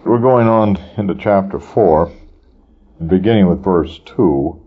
We're going on into chapter 4, beginning with verse 2.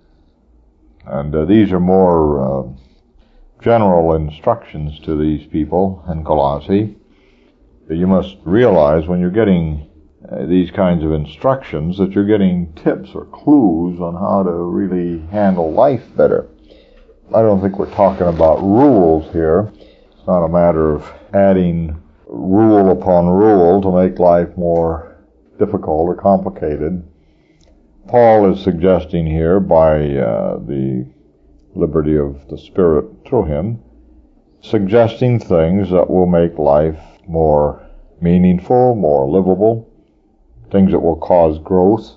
And these are more general instructions to these people in Colossae. But you must realize when you're getting these kinds of instructions that you're getting tips or clues on how to really handle life better. I don't think we're talking about rules here. It's not a matter of adding rule upon rule to make life more difficult or complicated. Paul is suggesting here, by the liberty of the Spirit through him, suggesting things that will make life more meaningful, more livable, things that will cause growth.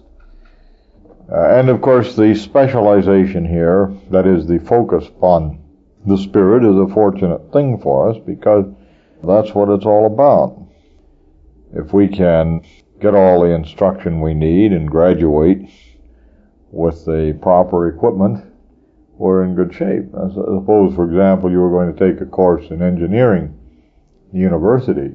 And of course the specialization here, that is the focus upon the Spirit, is a fortunate thing for us because that's what it's all about. If we can get all the instruction we need and graduate with the proper equipment, we're in good shape. Suppose, for example, you were going to take a course in engineering university.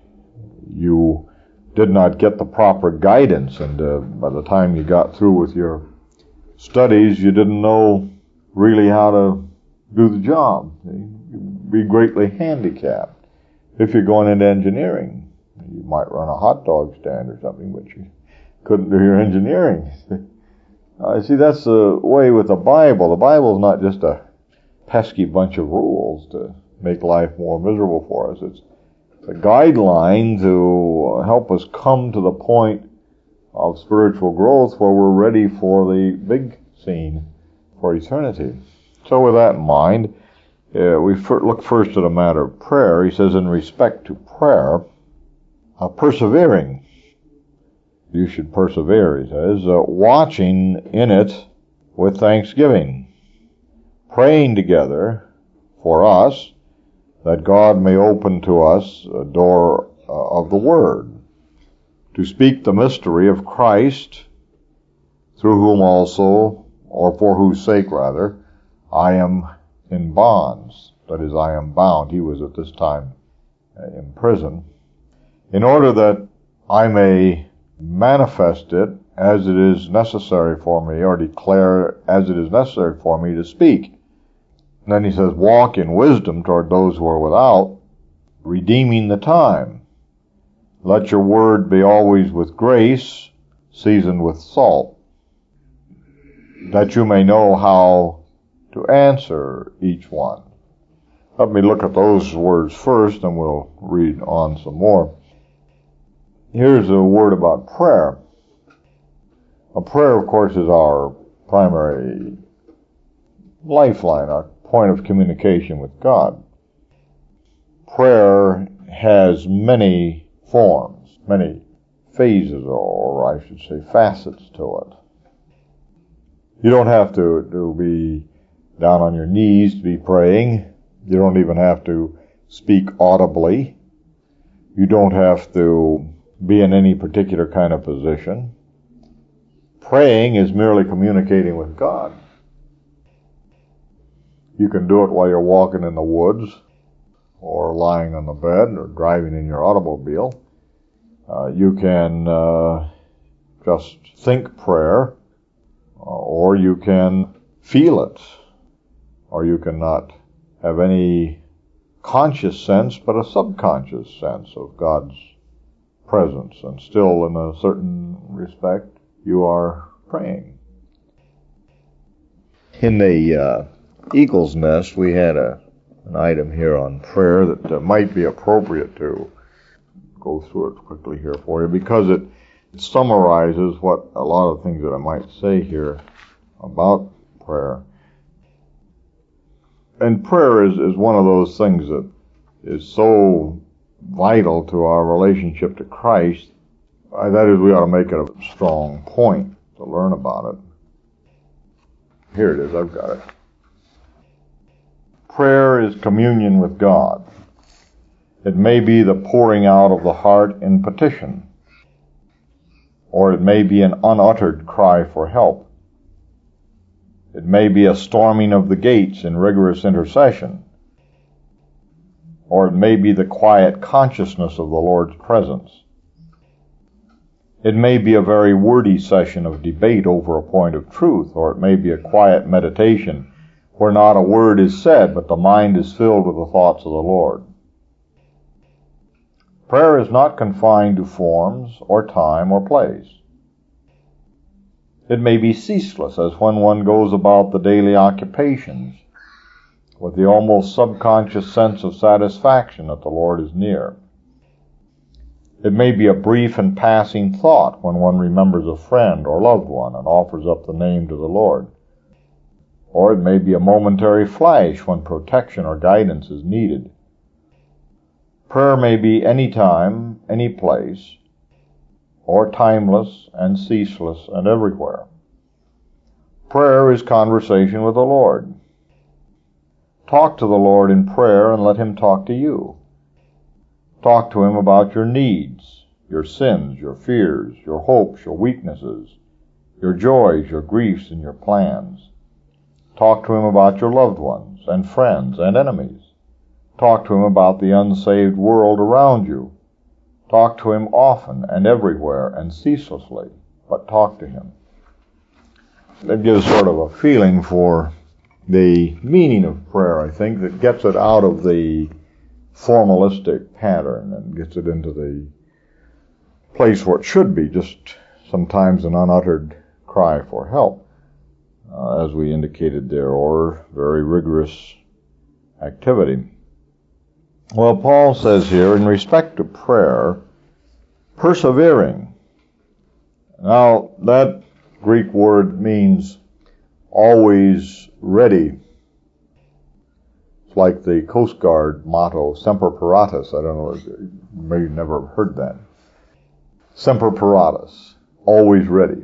You did not get the proper guidance, and by the time you got through with your studies, you didn't know really how to do the job. You'd be greatly handicapped. If you're going into engineering, you might run a hot dog stand or something, but you couldn't do your engineering. See, that's the way with the Bible. The Bible is not just a pesky bunch of rules to make life more miserable for us. It's a guideline to help us come to the point of spiritual growth where we're ready for the big scene for eternity. So with that in mind, we look first at a matter of prayer. He says, in respect to prayer, persevering. You should persevere, he says, watching in it with thanksgiving, praying together for us, that God may open to us a door of the Word, to speak the mystery of Christ, through whom also, or for whose sake rather, I am in bonds. That is, I am bound. He was at this time in prison. In order that I may manifest it as it is necessary for me, or declare as it is necessary for me to speak. And then he says, walk in wisdom toward those who are without, redeeming the time. Let your word be always with grace, seasoned with salt, that you may know how to answer each one. Let me look at those words first, and we'll read on some more. Here's a word about prayer. A prayer, of course, is our primary lifeline, our point of communication with God. Prayer has many forms, many phases, or I should say facets to it. You don't have to be down on your knees to be praying. You don't even have to speak audibly. You don't have to be in any particular kind of position. Praying is merely communicating with God. You can do it while you're walking in the woods, or lying on the bed, or driving in your automobile. You can just think prayer, or you can feel it, or you can not have any conscious sense, but a subconscious sense of God's presence, and still in a certain respect you are praying. In the Eagle's Nest we had an item here on prayer that might be appropriate to go through it quickly here for you, because it summarizes what a lot of things that I might say here about prayer. And prayer is one of those things that is so vital to our relationship to Christ. That is, we ought to make it a strong point to learn about it. Here it is, I've got it. Prayer is communion with God. It may be the pouring out of the heart in petition, or it may be an unuttered cry for help. It may be a storming of the gates in rigorous intercession, or it may be the quiet consciousness of the Lord's presence. It may be a very wordy session of debate over a point of truth, or it may be a quiet meditation where not a word is said, but the mind is filled with the thoughts of the Lord. Prayer is not confined to forms or time or place. It may be ceaseless, as when one goes about the daily occupations with the almost subconscious sense of satisfaction that the Lord is near. It may be a brief and passing thought when one remembers a friend or loved one and offers up the name to the Lord. Or it may be a momentary flash when protection or guidance is needed. Prayer may be any time, any place, or timeless and ceaseless and everywhere. Prayer is conversation with the Lord. Talk to the Lord in prayer and let Him talk to you. Talk to Him about your needs, your sins, your fears, your hopes, your weaknesses, your joys, your griefs, and your plans. Talk to Him about your loved ones and friends and enemies. Talk to Him about the unsaved world around you. Talk to Him often and everywhere and ceaselessly, but talk to Him. That gives sort of a feeling for the meaning of prayer, I think, that gets it out of the formalistic pattern and gets it into the place where it should be, just sometimes an unuttered cry for help, as we indicated there, or very rigorous activity. Well, Paul says here, in respect to prayer, persevering. Now, that Greek word means always ready. It's like the Coast Guard motto, Semper Paratus. I don't know, you may have never heard that. Semper Paratus, always ready.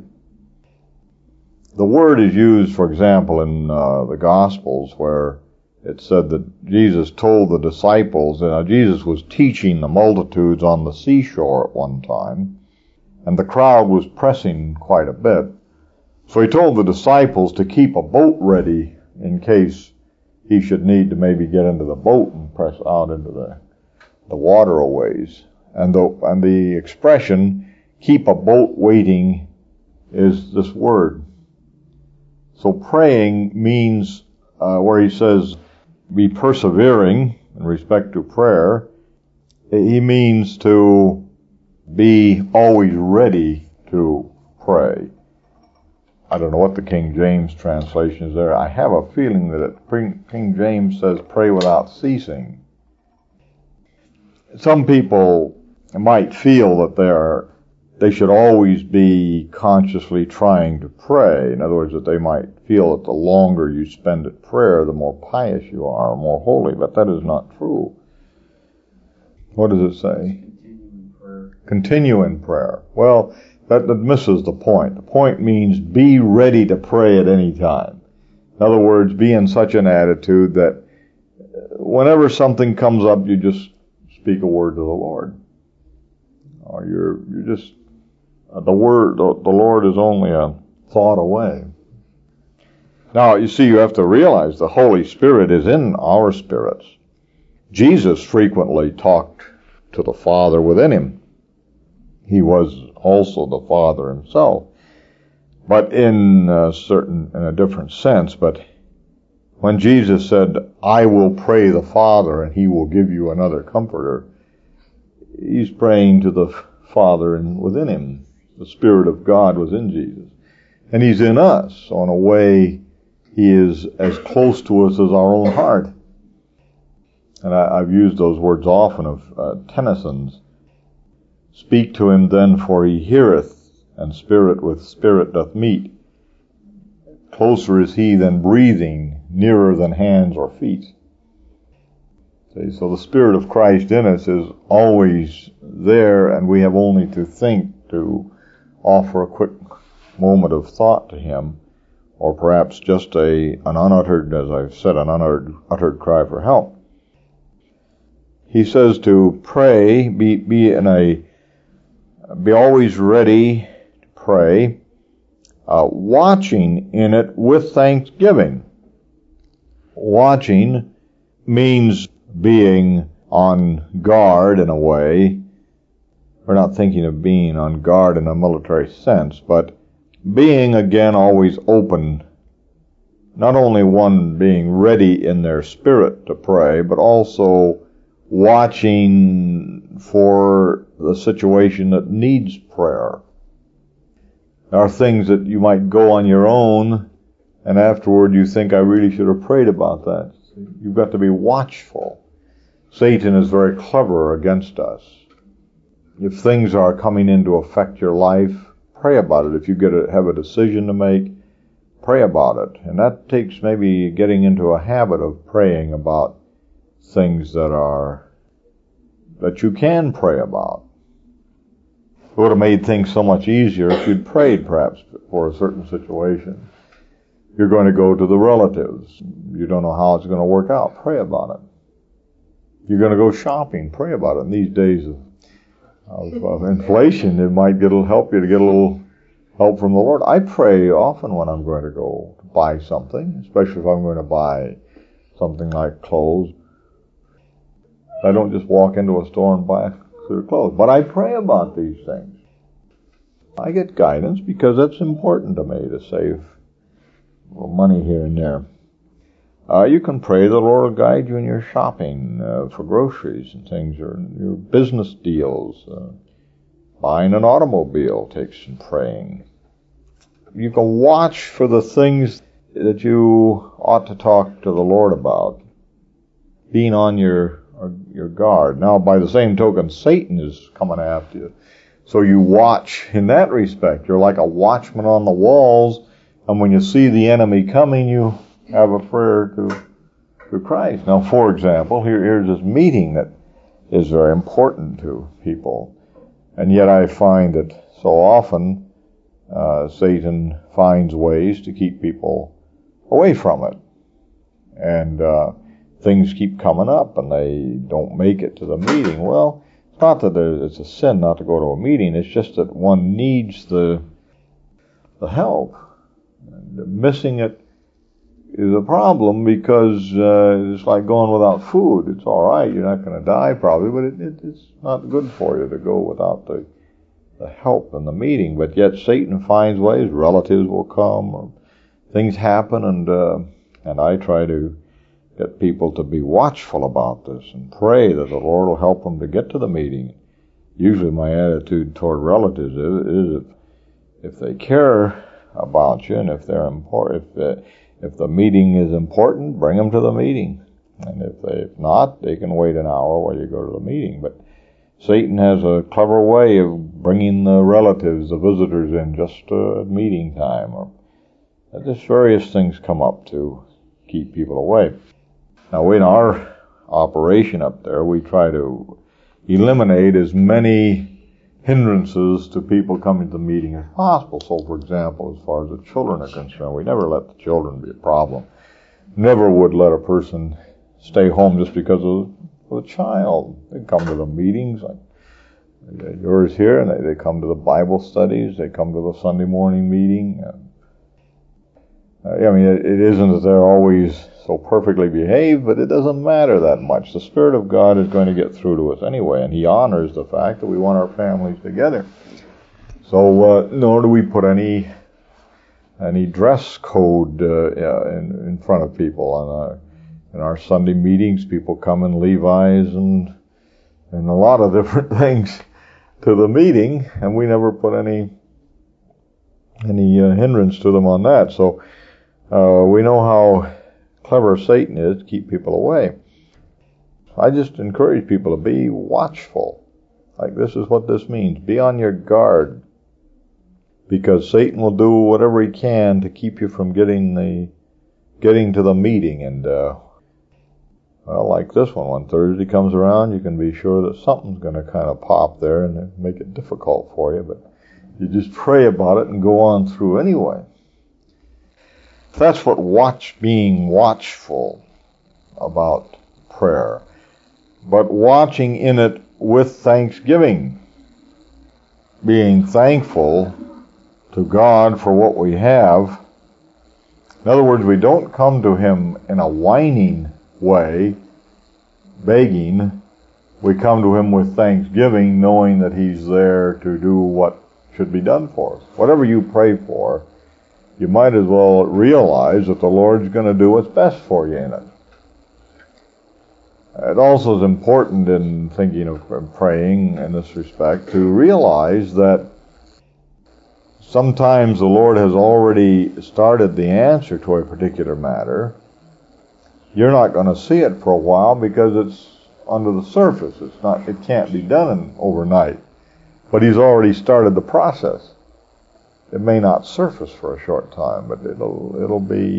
The word is used, for example, in the Gospels where it said that Jesus told the disciples, Jesus was teaching the multitudes on the seashore at one time, and the crowd was pressing quite a bit. So he told the disciples to keep a boat ready in case he should need to maybe get into the boat and press out into the water a ways. And the expression, keep a boat waiting, is this word. So praying means, where he says, be persevering in respect to prayer, he means to be always ready to pray. I don't know what the King James translation is there. I have a feeling that King James says pray without ceasing. Some people might feel that they should always be consciously trying to pray. In other words, that they might feel that the longer you spend at prayer, the more pious you are, or more holy. But that is not true. What does it say? Continue in prayer. Continue in prayer. Well, that misses the point. The point means be ready to pray at any time. In other words, be in such an attitude that whenever something comes up, you just speak a word to the Lord. Or you're just, the Lord is only a thought away. Now, you see, you have to realize the Holy Spirit is in our spirits. Jesus frequently talked to the Father within him. He was also the Father himself, but in a different sense. But when Jesus said, I will pray the Father and he will give you another comforter, he's praying to the Father within him. The Spirit of God was in Jesus. And he's in us. So in a way, he is as close to us as our own heart. And I've used those words often of Tennyson's. Speak to him then, for he heareth, and spirit with spirit doth meet. Closer is he than breathing, nearer than hands or feet. See, so the Spirit of Christ in us is always there, and we have only to think to offer a quick moment of thought to him, or perhaps just an unuttered, as I've said, an unuttered cry for help. He says to pray, be always ready to pray, watching in it with thanksgiving. Watching means being on guard in a way, we're not thinking of being on guard in a military sense, but being, again, always open. Not only one being ready in their spirit to pray, but also watching for the situation that needs prayer. There are things that you might go on your own, and afterward you think, I really should have prayed about that. You've got to be watchful. Satan is very clever against us. If things are coming in to affect your life, pray about it. If you have a decision to make, pray about it. And that takes maybe getting into a habit of praying about things that you can pray about. It would have made things so much easier if you'd prayed perhaps for a certain situation. You're going to go to the relatives. You don't know how it's going to work out. Pray about it. You're going to go shopping. Pray about it. In these days of inflation, it might help you to get a little help from the Lord. I pray often when I'm going to go to buy something, especially if I'm going to buy something like clothes. I don't just walk into a store and buy a suit of clothes, but I pray about these things. I get guidance because it's important to me to save a little money here and there. You can pray the Lord will guide you in your shopping for groceries and things, or your business deals. Buying an automobile takes some praying. You can watch for the things that you ought to talk to the Lord about, being on your guard. Now, by the same token, Satan is coming after you. So you watch in that respect. You're like a watchman on the walls, and when you see the enemy coming, you have a prayer to Christ. Now, for example, here's this meeting that is very important to people. And yet I find that so often Satan finds ways to keep people away from it. And things keep coming up and they don't make it to the meeting. Well, it's not that it's a sin not to go to a meeting. It's just that one needs the help. And missing it is a problem because it's like going without food. It's all right. You're not going to die probably, but it's not good for you to go without the help in the meeting. But yet Satan finds ways. Relatives will come, or things happen, and I try to get people to be watchful about this and pray that the Lord will help them to get to the meeting. Usually my attitude toward relatives is if they care about you and if they're important, if the meeting is important, bring them to the meeting. And if not, they can wait an hour while you go to the meeting. But Satan has a clever way of bringing the relatives, the visitors in just at meeting time. Or just various things come up to keep people away. Now, in our operation up there, we try to eliminate as many hindrances to people coming to the meeting as possible. So, for example, as far as the children are concerned, we never let the children be a problem. Never would let a person stay home just because of the child. They come to the meetings, like yours here, and they come to the Bible studies, they come to the Sunday morning meeting. I mean, it isn't that they're always so perfectly behaved, but it doesn't matter that much. The Spirit of God is going to get through to us anyway, and He honors the fact that we want our families together. So, nor do we put any dress code in front of people. In our Sunday meetings, people come in Levi's and a lot of different things to the meeting, and we never put any hindrance to them on that. So we know how clever Satan is to keep people away. I just encourage people to be watchful. Like, this is what this means. Be on your guard, because Satan will do whatever he can to keep you from getting to the meeting. And well, like this one, when Thursday comes around, you can be sure that something's going to kind of pop there and make it difficult for you. But you just pray about it and go on through anyway. That's what being watchful about prayer. But watching in it with thanksgiving. Being thankful to God for what we have. In other words, we don't come to Him in a whining way, begging, We come to Him with thanksgiving, knowing that He's there to do what should be done for us. Whatever you pray for, you might as well realize that the Lord's going to do what's best for you in it. It also is important in thinking of praying in this respect to realize that sometimes the Lord has already started the answer to a particular matter. You're not going to see it for a while because it's under the surface. It can't be done overnight. But He's already started the process. It may not surface for a short time, but it'll be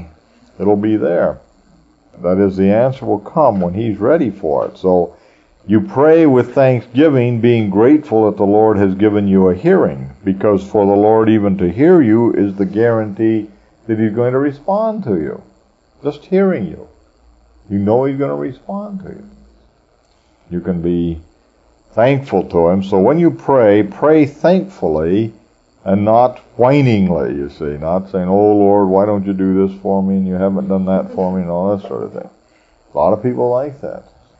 there. That is, the answer will come when He's ready for it. So you pray with thanksgiving, being grateful that the Lord has given you a hearing, because for the Lord even to hear you is the guarantee that He's going to respond to you. Just hearing you, you know He's going to respond to you. You can be thankful to Him. So when you pray, pray thankfully and not whiningly, you see. Not saying, oh Lord, why don't you do this for me and you haven't done that for me and all that sort of thing. A lot of people like that.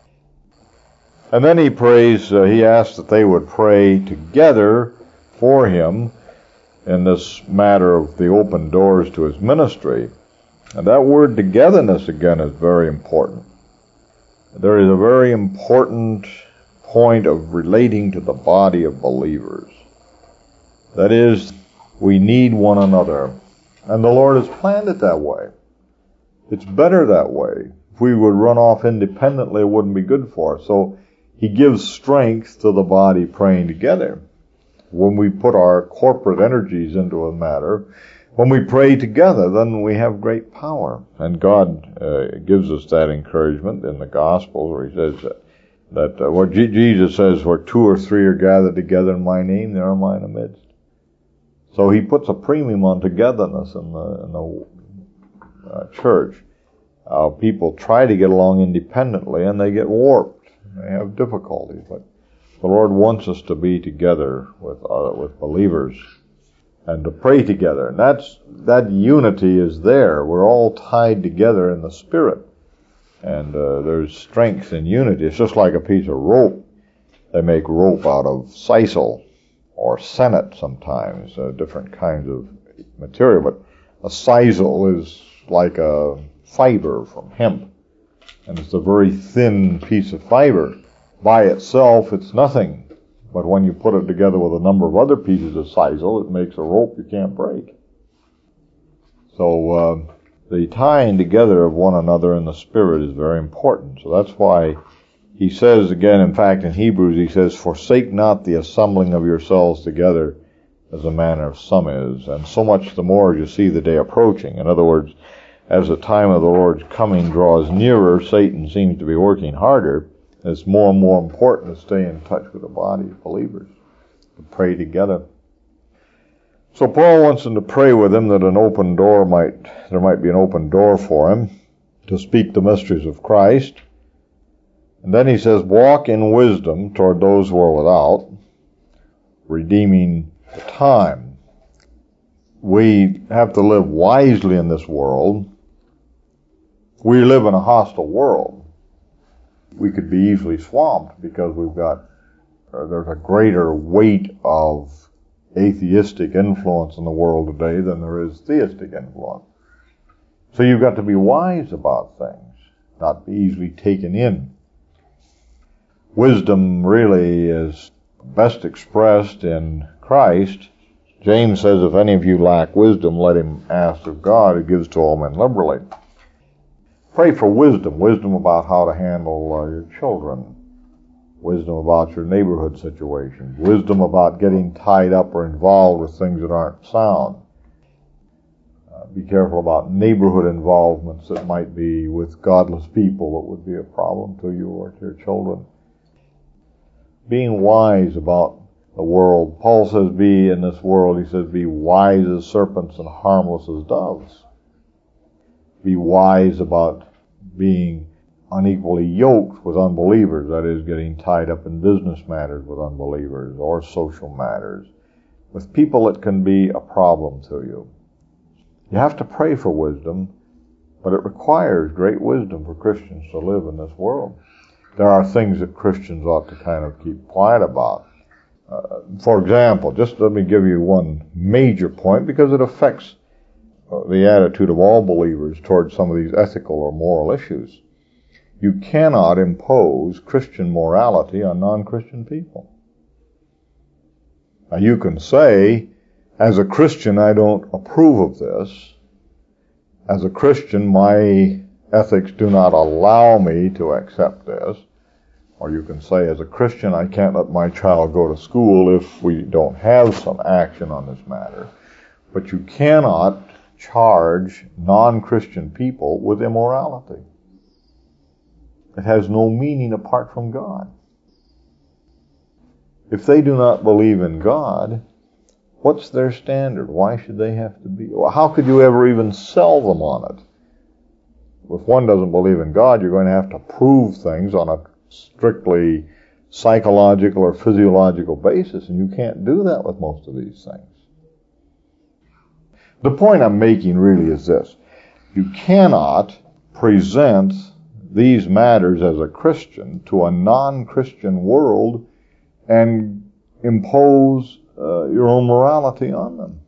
And then he prays, he asks that they would pray together for him in this matter of the open doors to his ministry. And that word togetherness, again, is very important. There is a very important point of relating to the body of believers. That is, we need one another. And the Lord has planned it that way. It's better that way. If we would run off independently, it wouldn't be good for us. So He gives strength to the body praying together. When we put our corporate energies into a matter, when we pray together, then we have great power. And God gives us that encouragement in the Gospels, where He says that where Jesus says, where 2 or 3 are gathered together in my name, there am I in the midst. So He puts a premium on togetherness in the church. People try to get along independently, and they get warped. They have difficulties, but the Lord wants us to be together with believers and to pray together. And that unity is there. We're all tied together in the Spirit. And there's strength in unity. It's just like a piece of rope. They make rope out of sisal or sennet sometimes, different kinds of material. But a sisal is like a fiber from hemp. And it's a very thin piece of fiber. By itself, it's nothing. But when you put it together with a number of other pieces of sisal, it makes a rope you can't break. So the tying together of one another in the Spirit is very important. So that's why he says again, in fact, in Hebrews, he says, forsake not the assembling of yourselves together as the manner of some is, and so much the more as you see the day approaching. In other words, as the time of the Lord's coming draws nearer, Satan seems to be working harder. It's more and more important to stay in touch with the body of believers, to pray together. So Paul wants them to pray with him that there might be an open door for him to speak the mysteries of Christ. And then he says, walk in wisdom toward those who are without, redeeming the time. We have to live wisely in this world. We live in a hostile world. We could be easily swamped because there's a greater weight of atheistic influence in the world today than there is theistic influence. So you've got to be wise about things, not be easily taken in. Wisdom really is best expressed in Christ. James says, if any of you lack wisdom, let him ask of God, who gives to all men liberally. Pray for wisdom about how to handle your children, wisdom about your neighborhood situations, wisdom about getting tied up or involved with things that aren't sound. Be careful about neighborhood involvements that might be with godless people that would be a problem to you or to your children. Being wise about the world. Paul says, be in this world, he says, be wise as serpents and harmless as doves. Be wise about being unequally yoked with unbelievers, that is, getting tied up in business matters with unbelievers or social matters, with people that can be a problem to you. You have to pray for wisdom, but it requires great wisdom for Christians to live in this world. there are things that Christians ought to kind of keep quiet about. For example, just let me give you one major point because it affects the attitude of all believers towards some of these ethical or moral issues. You cannot impose Christian morality on non-Christian people. Now you can say, as a Christian, I don't approve of this. As a Christian, my ethics do not allow me to accept this. Or you can say, as a Christian, I can't let my child go to school if we don't have some action on this matter. But you cannot charge non-Christian people with immorality. It has no meaning apart from God. If they do not believe in God, what's their standard? Why should they have to be? Well, how could you ever even sell them on it? If one doesn't believe in God, you're going to have to prove things on a strictly psychological or physiological basis, and you can't do that with most of these things. The point I'm making really is this. You cannot present these matters as a Christian to a non-Christian world and impose your own morality on them.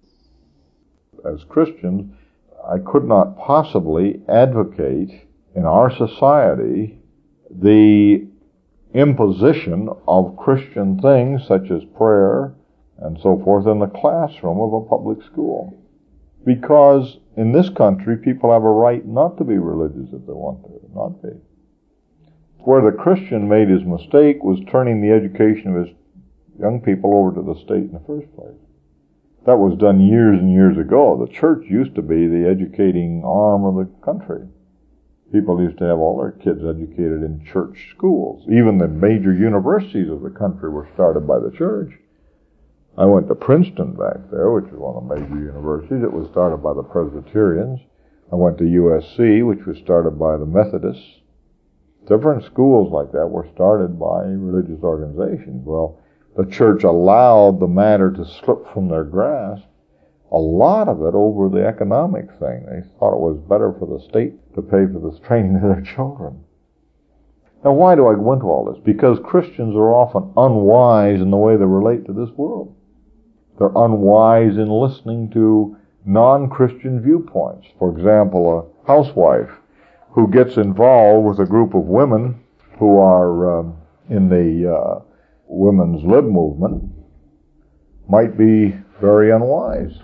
As Christians, I could not possibly advocate in our society the imposition of Christian things such as prayer and so forth in the classroom of a public school. Because in this country, people have a right not to be religious if they want to not be. Where the Christian made his mistake was turning the education of his young people over to the state in the first place. That was done years and years ago. The church used to be the educating arm of the country. People used to have all their kids educated in church schools. Even the major universities of the country were started by the church. I went to Princeton back there, which is one of the major universities. It was started by the Presbyterians. I went to USC, which was started by the Methodists. Different schools like that were started by religious organizations. Well, the church allowed the matter to slip from their grasp, a lot of it over the economic thing. They thought it was better for the state to pay for the training of their children. Now, why do I go into all this? Because Christians are often unwise in the way they relate to this world. They're unwise in listening to non-Christian viewpoints. For example, a housewife who gets involved with a group of women who are in the women's lib movement might be very unwise.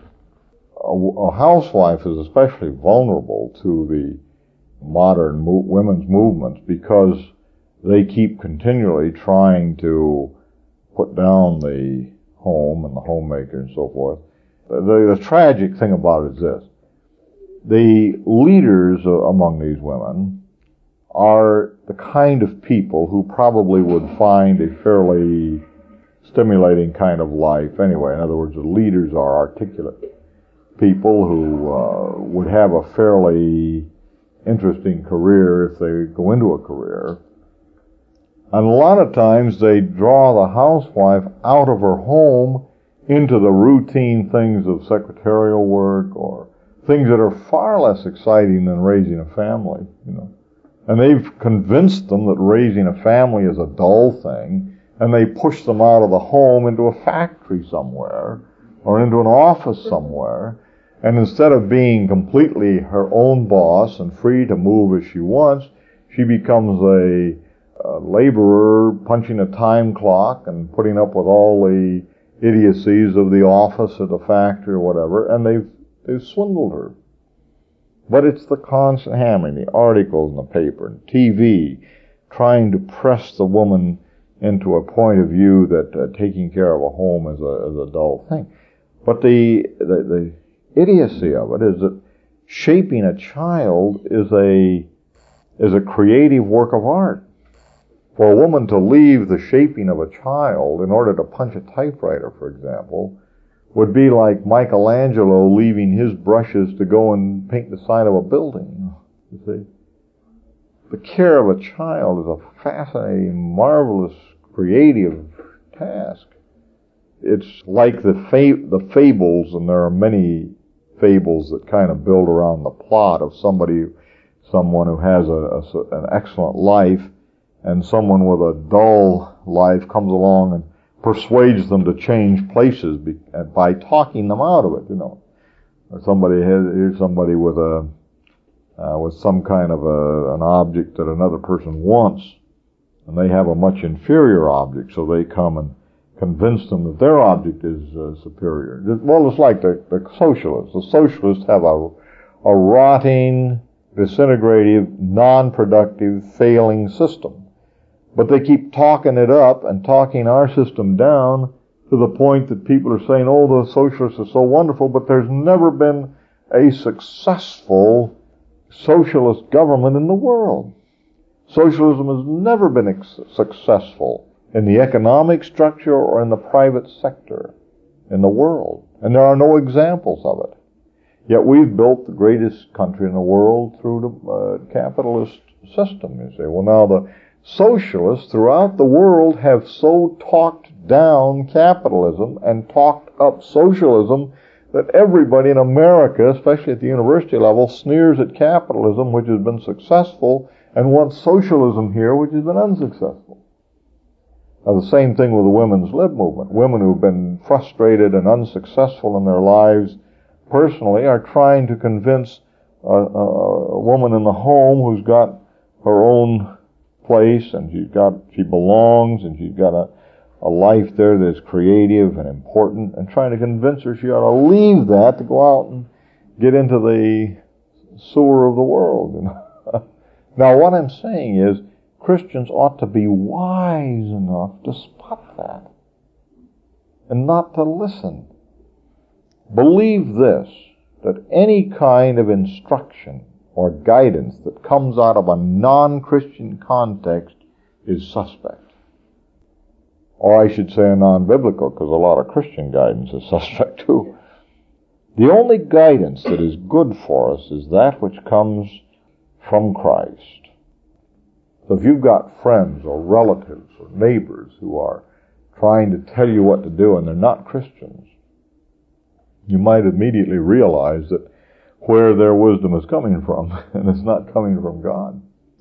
A housewife is especially vulnerable to the modern women's movements because they keep continually trying to put down the home and the homemaker and so forth. The tragic thing about it is this. The leaders among these women are the kind of people who probably would find a fairly stimulating kind of life anyway. In other words, the leaders are articulate people who would have a fairly interesting career if they go into a career. And a lot of times they draw the housewife out of her home into the routine things of secretarial work or things that are far less exciting than raising a family, you know. And they've convinced them that raising a family is a dull thing, and they push them out of the home into a factory somewhere or into an office somewhere. And instead of being completely her own boss and free to move as she wants, she becomes a laborer punching a time clock and putting up with all the idiocies of the office or the factory or whatever, and they've swindled her. But it's the constant hammering, the articles in the paper and TV, trying to press the woman into a point of view that taking care of a home is a dull thing. But the idiocy of it is that shaping a child is a creative work of art. For a woman to leave the shaping of a child in order to punch a typewriter, for example, would be like Michelangelo leaving his brushes to go and paint the side of a building. You see, the care of a child is a fascinating, marvelous, creative task. It's like the fables, and there are many fables that kind of build around the plot of someone who has an excellent life, and someone with a dull life comes along and persuades them to change places by talking them out of it, Or here's somebody with some kind of an object that another person wants, and they have a much inferior object, so they come and convince them that their object is superior. Well, it's like the socialists. The socialists have a rotting, disintegrative, non-productive, failing system. But they keep talking it up and talking our system down to the point that people are saying, oh, the socialists are so wonderful, but there's never been a successful socialist government in the world. Socialism has never been successful in the economic structure or in the private sector in the world. And there are no examples of it. Yet we've built the greatest country in the world through the capitalist system. You say, well, now the socialists throughout the world have so talked down capitalism and talked up socialism that everybody in America, especially at the university level, sneers at capitalism, which has been successful, and wants socialism here, which has been unsuccessful. Now, the same thing with the women's lib movement. Women who've been frustrated and unsuccessful in their lives personally are trying to convince a woman in the home who's got her own place, and she belongs, and she's got a life there that's creative and important, and trying to convince her she ought to leave that to go out and get into the sewer of the world. Now, what I'm saying is, Christians ought to be wise enough to spot that and not to listen. Believe this, that any kind of instruction or guidance that comes out of a non-Christian context is suspect. Or I should say a non-biblical, because a lot of Christian guidance is suspect too. The only guidance that is good for us is that which comes from Christ. So if you've got friends or relatives or neighbors who are trying to tell you what to do and they're not Christians, you might immediately realize that where their wisdom is coming from, and it's not coming from God.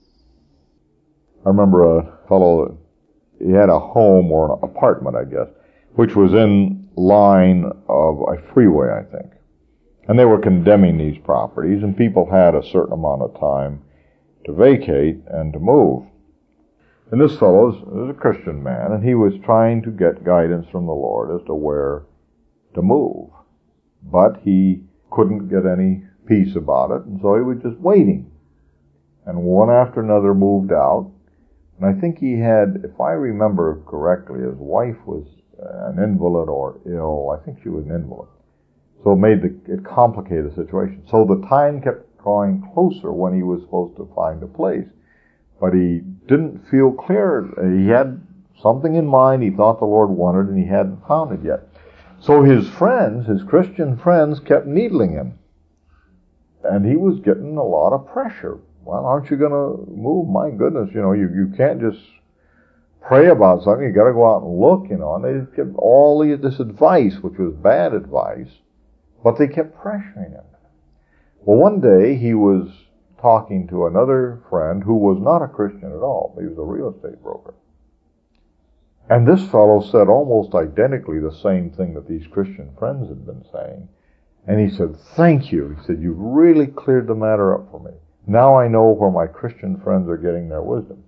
I remember a fellow, he had a home or an apartment, I guess, which was in line of a freeway, I think. And they were condemning these properties, and people had a certain amount of time to vacate and to move. And this fellow was a Christian man, and he was trying to get guidance from the Lord as to where to move. But he couldn't get any peace about it, and so he was just waiting. And one after another moved out. And I think he had, if I remember correctly, his wife was an invalid or ill. I think she was an invalid. So it complicated the situation. So the time kept drawing closer when he was supposed to find a place. But he didn't feel clear. He had something in mind he thought the Lord wanted, and he hadn't found it yet. So his friends, his Christian friends, kept needling him. And he was getting a lot of pressure. Well, aren't you going to move? My goodness, you can't just pray about something. You got to go out and look, And they kept all this advice, which was bad advice, but they kept pressuring him. Well, one day he was talking to another friend who was not a Christian at all. He was a real estate broker. And this fellow said almost identically the same thing that these Christian friends had been saying. And he said, thank you. He said, you've really cleared the matter up for me. Now I know where my Christian friends are getting their wisdom.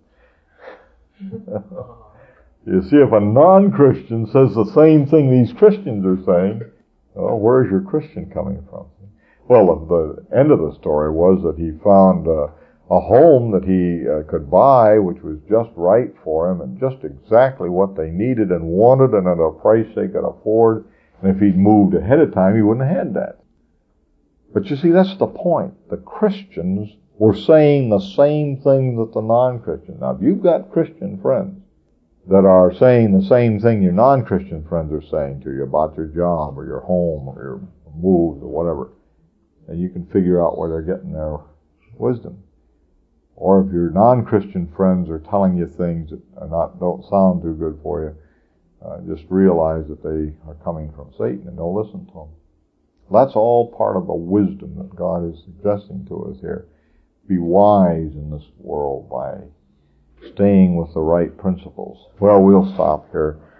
You see, if a non-Christian says the same thing these Christians are saying, well, where's your Christian coming from? Well, the end of the story was that he found a home that he could buy, which was just right for him and just exactly what they needed and wanted and at a price they could afford. And if he'd moved ahead of time, he wouldn't have had that. But you see, that's the point. The Christians were saying the same thing that the non-Christians. Now, if you've got Christian friends that are saying the same thing your non-Christian friends are saying to you about your job or your home or your move or whatever, and you can figure out where they're getting their wisdom. Or if your non-Christian friends are telling you things that don't sound too good for you, just realize that they are coming from Satan and don't listen to them. That's all part of the wisdom that God is suggesting to us here. Be wise in this world by staying with the right principles. Well, we'll stop here.